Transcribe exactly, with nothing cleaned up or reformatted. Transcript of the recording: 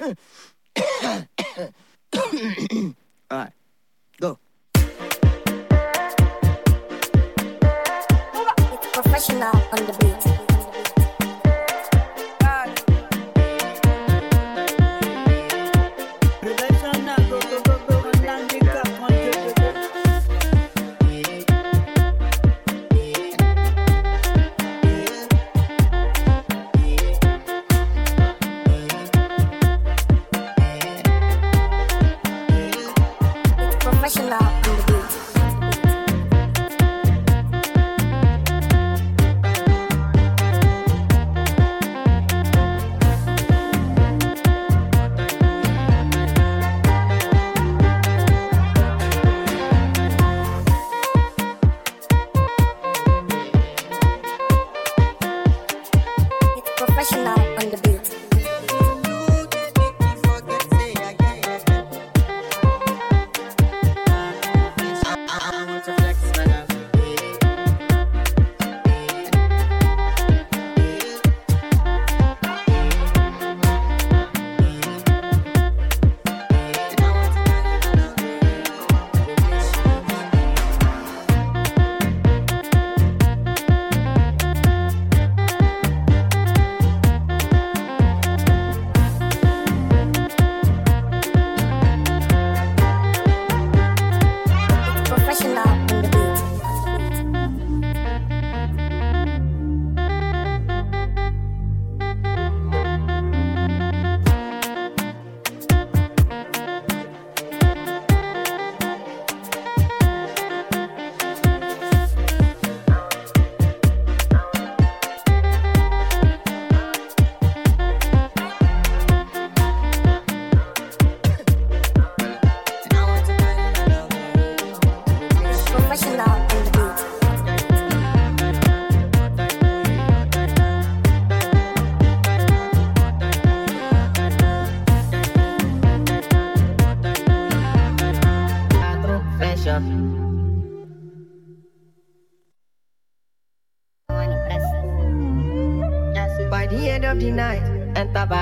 Alright, go. It's professional on the beat. Professional on the beat. It's professional on the beat. Professional on the beat. Professional on the beat. By the end of the night, enter